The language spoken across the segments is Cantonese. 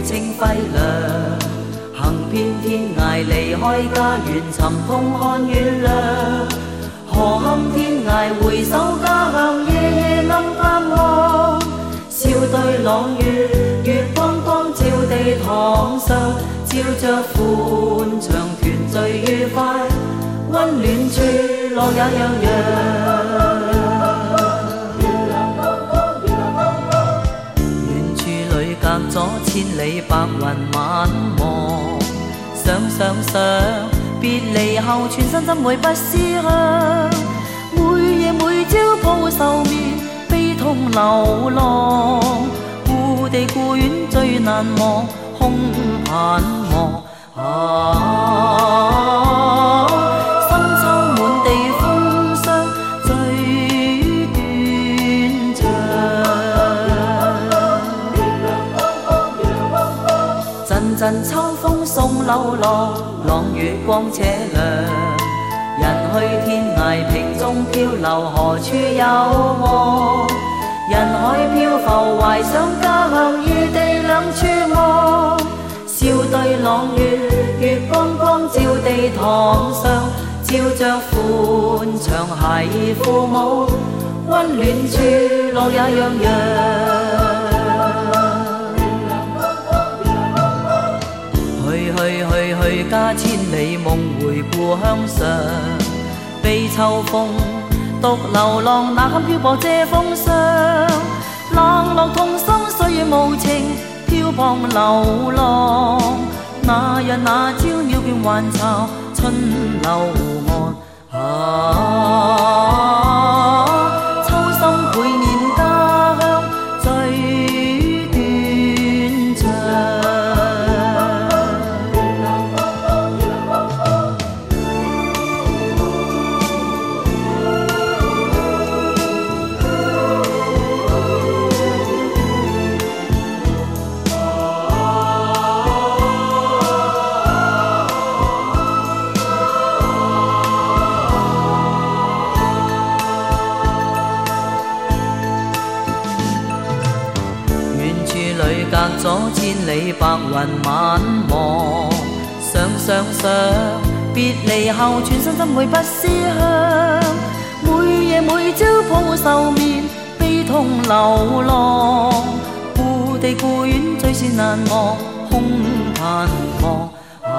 清輝亮。行遍天涯，離開家園，尋痛看月亮。何堪天涯，回首家鄉，夜夜暗盼望。笑對朗月，月光光照地堂上，照着歡暢團聚愉快，溫暖處樂也洋洋。遠處裏隔咗千里，白雲晚望。想別離後，全身怎會不思鄉？每夜每朝抱愁眠，悲痛流浪。故地故園最難忘，空盼望。深秋滿地風霜，最斷腸。陣陣秋風送柳浪，朗月光且亮。人去天涯，瓶中漂流，何處有望？人海漂浮，懷想家鄉，異地兩處望。笑對朗月，月光光照地堂上，照着歡暢孩兒父母，溫暖處樂也洋洋。去家千里，夢回故鄉上。悲秋風，獨流浪，哪堪漂泊遮風霜？冷落痛心，歲月無情，漂泊流浪。那日那朝，鳥倦還巢，春流岸。秋心倍念家鄉，最斷腸。隔咗千里，白雲晚望。想別離後，全身怎會不思鄉？每夜每朝抱愁眠，悲痛流浪。故地故園最是難忘，空盼望。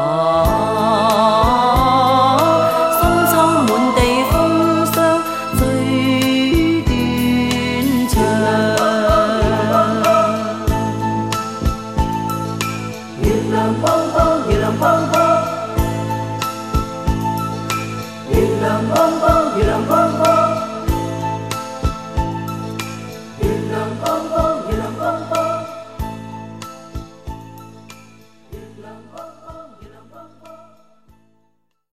深秋滿地風霜，最斷腸。月亮光光，月亮光光，月亮光光，月亮光光。